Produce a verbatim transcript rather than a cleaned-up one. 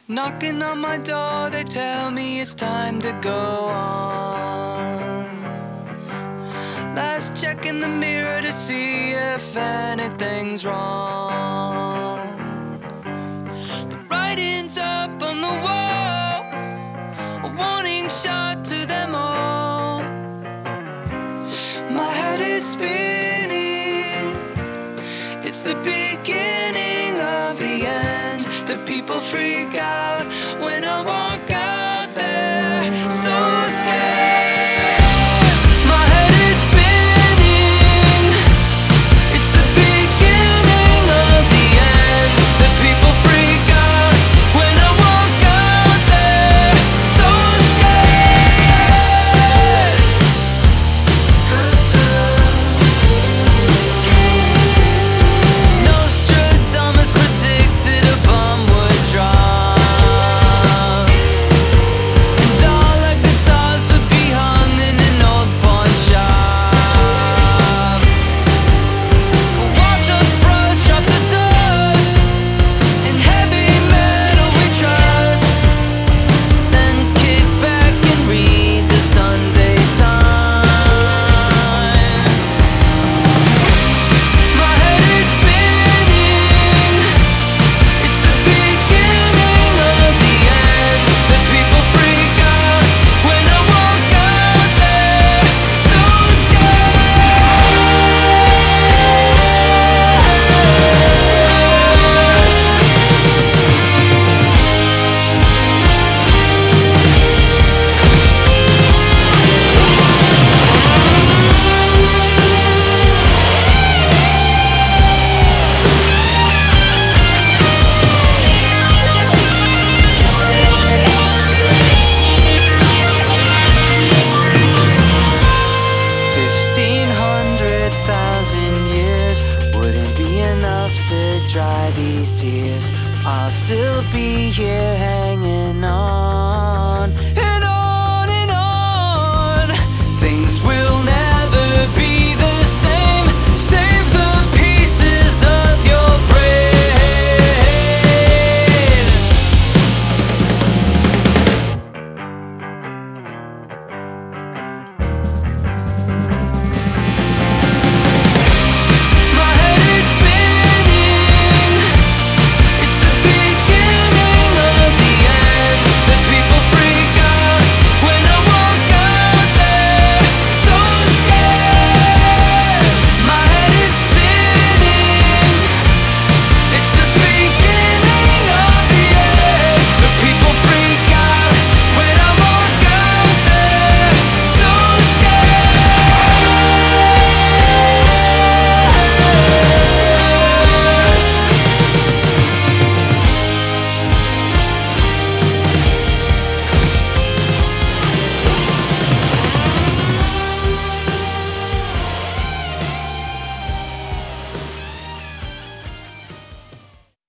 Knocking on my door, they tell me it's time to go on. Last check in the mirror to see if anything's wrong. The writing's up on the wall, a warning shot to them all. My head is spinning, it's the beginning of the end. The people freak out when I walk out there, so scared. My head is spinning, it's the beginning of the end. The people freak out when I walk out there, so scared. Nostradamus predicted a bomb would drop, and all the guitars would be hung in an old pawn shop. But watch us brush up the dust, and heavy metal we trust, then kick back and read the Sunday Times. My head is spinning, it's the beginning of the end. The people freak out when I walk out there, so Fifteen hundred thousand years wouldn't be enough to dry these tears. I'll still be here hanging on.